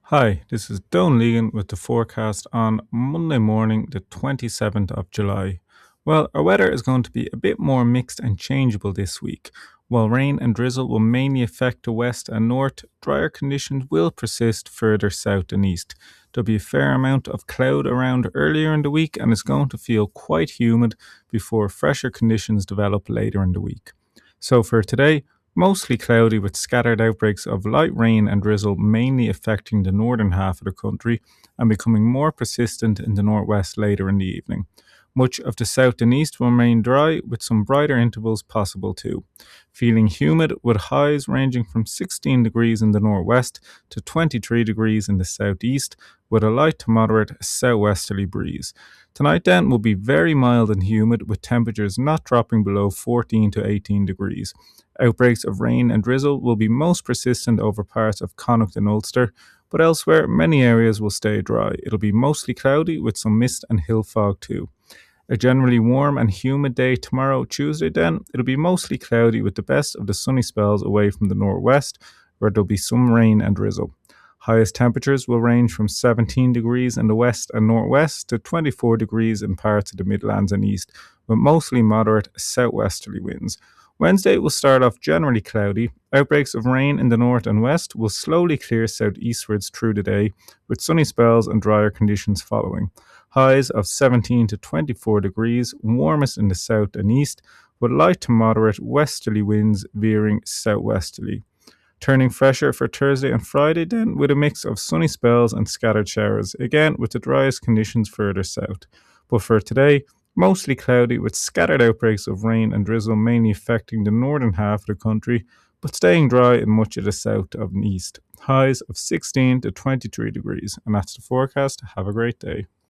Hi, this is Don Legan with the forecast on Monday morning, the 27th of July. Well, our weather is going to be a bit more mixed and changeable this week. While rain and drizzle will mainly affect the west and north, drier conditions will persist further south and east. There'll be a fair amount of cloud around earlier in the week, and it's going to feel quite humid before fresher conditions develop later in the week. So for today, mostly cloudy with scattered outbreaks of light rain and drizzle mainly affecting the northern half of the country and becoming more persistent in the northwest later in the evening. Much of the south and east will remain dry with some brighter intervals possible too. Feeling humid with highs ranging from 16 degrees in the northwest to 23 degrees in the southeast with a light to moderate southwesterly breeze. Tonight then will be very mild and humid with temperatures not dropping below 14 to 18 degrees. Outbreaks of rain and drizzle will be most persistent over parts of Connacht and Ulster, but elsewhere many areas will stay dry. It'll be mostly cloudy with some mist and hill fog too. A generally warm and humid day tomorrow, Tuesday, then. It'll be mostly cloudy with the best of the sunny spells away from the northwest, where there'll be some rain and drizzle. Highest temperatures will range from 17 degrees in the west and northwest to 24 degrees in parts of the Midlands and east, with mostly moderate southwesterly winds. Wednesday will start off generally cloudy. Outbreaks of rain in the north and west will slowly clear southeastwards through the day, with sunny spells and drier conditions following. Highs of 17 to 24 degrees, warmest in the south and east, with light to moderate westerly winds veering southwesterly. Turning fresher for Thursday and Friday, then, with a mix of sunny spells and scattered showers, again with the driest conditions further south. But for today, mostly cloudy with scattered outbreaks of rain and drizzle mainly affecting the northern half of the country, but staying dry in much of the south and east. Highs of 16 to 23 degrees. And that's the forecast. Have a great day.